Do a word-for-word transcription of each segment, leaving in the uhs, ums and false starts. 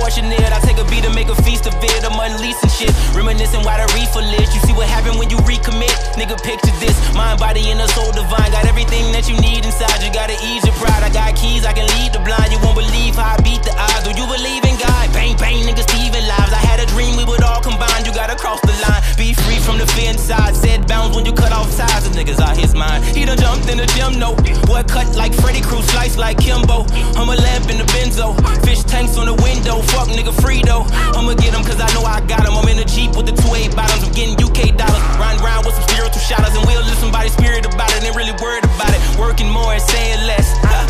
fortunate. I take a beat to make a feast of it. I'm unleashing shit, reminiscing while the reefer lit. You see what happened when you recommit? Nigga, picture this. Mind, body, and a soul divine. Got everything that you need inside. You gotta ease your pride. I got keys, I can lead the blind. You won't believe how I beat the odds. Do you believe in God? Bang, bang, niggas, Steven lives. I had a dream we would all combine. You gotta cross the line. Be free from the fear inside. Set bounds when you cut off ties. The niggas out his mind. He done jumped in the gym, no. Boy, cut like Freddy Cruz, slice like Kimbo. I'm a lamp in the benzo. Fish tanks on the window. Fuck nigga Frito. I'ma get him cause I know I got him. I'm in a Jeep with the two eight bottoms. I'm getting U K dollars. Riding around with some spiritual shotters. And we'll lift somebody's spirit about it. Ain't really worried about it. Working more and saying less.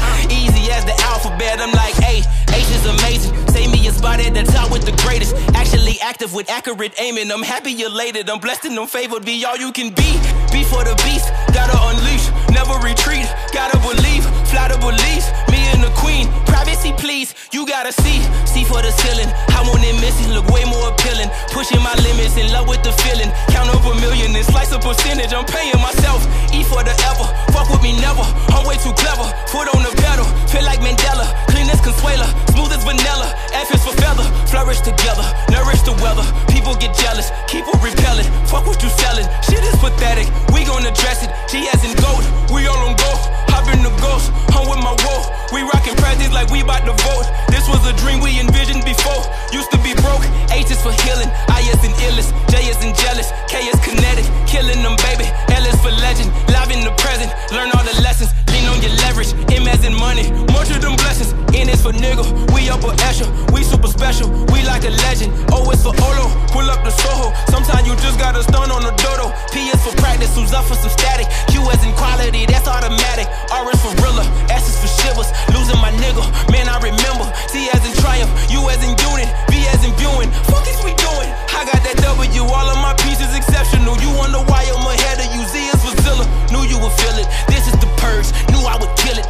Easy as the alphabet. I'm like, hey, H is amazing. Say me a spot at the top with the greatest. Actually active with accurate aiming. I'm happy elated. I'm blessed and I'm favored. Be all you can be. Be for the beast. Gotta unleash. Never retreat. Gotta believe. Fly to believe. Me and the queen. Privacy, please. You gotta see. See for the ceiling. I want it missing. Look way more appealing. Pushing my limits. In love with the feeling. Count up a million and slice a percentage. I'm paying myself. E for the ever. Fuck with me never. I'm way too clever. Foot on the pedal. Feel like Mandela. Clean as Consuela. Smooth as vanilla. F is for feather. Flourish together. Nourish the weather. People get jealous. Keep it repelling. Fuck what you selling. Shit is pathetic. We gon' address it. G as in gold. We all on go. Hop in the ghost. I'm with my woe. We rockin' presents like we bout to vote. This was a dream we envisioned before. Used to be broke. H is for healing. I is in illest. J is in jealous. K is kinetic. Killing them, baby. L is for legend. Live in the present. Learn all the lessons. Lean on your leverage. M as in money. Much of them blessings. N is for nigga. We upper Escher. We super special. We like a legend. O is for Olo. Pull up the Soho. Sometimes you just gotta stun on the dodo. P is for practice. Who's up for some static? Q as in quality. That's automatic. R is for realer. S is for shivers. Losing my nigga. Man, I remember. T as in triumph. U as in unit. V as in viewing. Fuck is we doing? I got that W. All of my pieces exceptional. You wonder why I'm ahead of you. Z is for Zilla. Knew you would feel it. This is the purge. Knew I would kill it.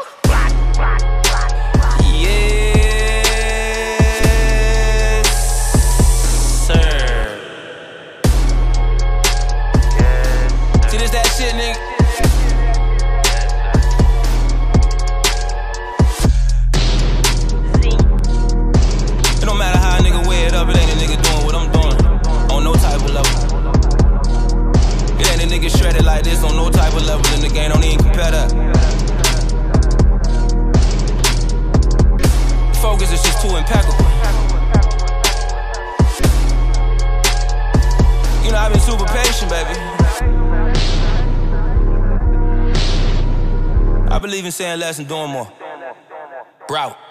Yes, sir. See, this that shit, nigga. It don't matter how a nigga wear it up. It ain't a nigga doing what I'm doing on no type of level. It ain't a nigga shredded like this on no type of level. In the game, don't even compare that. Focus is just too impeccable. You know, I've been super patient, baby. I believe in saying less and doing more. Route.